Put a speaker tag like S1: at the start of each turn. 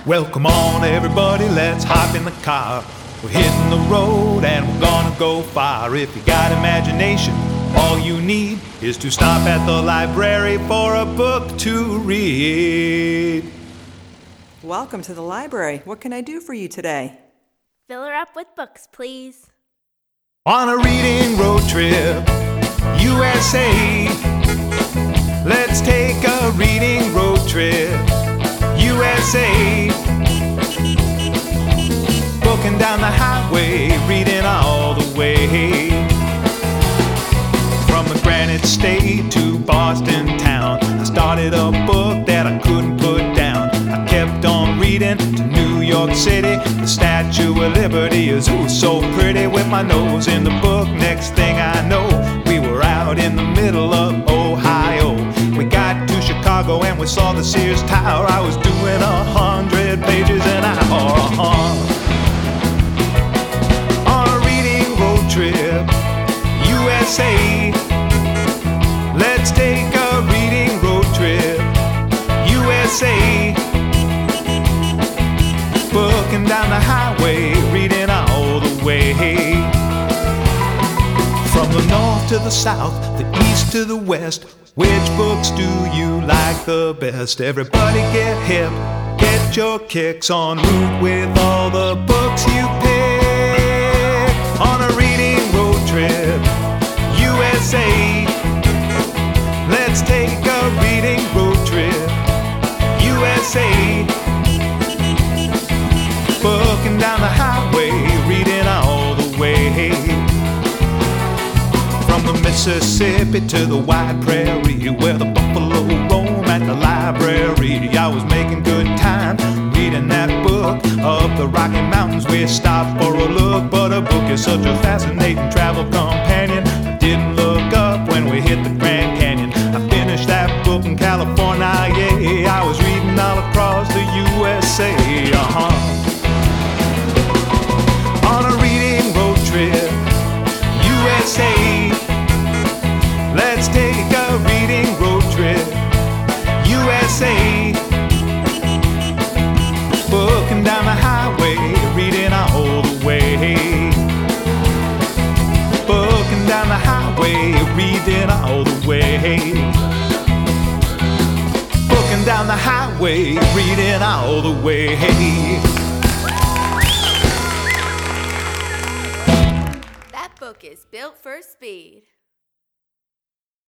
S1: Well, come on everybody, let's hop in the car. We're hitting the road and we're gonna go far. If you got imagination, all you need is to stop at the library for a book to read.
S2: Welcome to the library. What can I do for you today?
S3: Fill her up with books, please.
S1: On a reading road trip, USA. Let's take a reading road trip, USA. Booking down the highway, reading all the way. From the Granite State to Boston town, I started a book that I couldn't put down. I kept on reading to New York City. The Statue of Liberty is so pretty. With my nose in the book, next thing I know, we were out in the middle of Ohio. We got to Chicago and we saw the Sears Tower. I was doing 100 pages an hour. On a reading road trip, USA. Let's take a reading road trip, USA. Booking down the highway, reading all the way. From the north to the south, the east to the west, which books do you like the best? Everybody get hip, get your kicks en route with all the books you pick. On a reading road trip, USA. Let's take a reading road trip, USA. Booking down the highway, reading all the way. From the Mississippi to the wide prairie, where the buffalo roam at the library, I was making good time reading that book. Up the Rocky Mountains we stopped for a look, but a book is such a fascinating travel companion. I didn't look up when we hit the Grand Canyon. I finished that book in California, yeah. I was reading all across the USA, On a reading road trip, USA. Let's take a reading road trip, USA. Booking down the highway, reading all the way. Booking down the highway, reading all the way. Booking down the highway, reading all the way.
S3: That book is built for speed.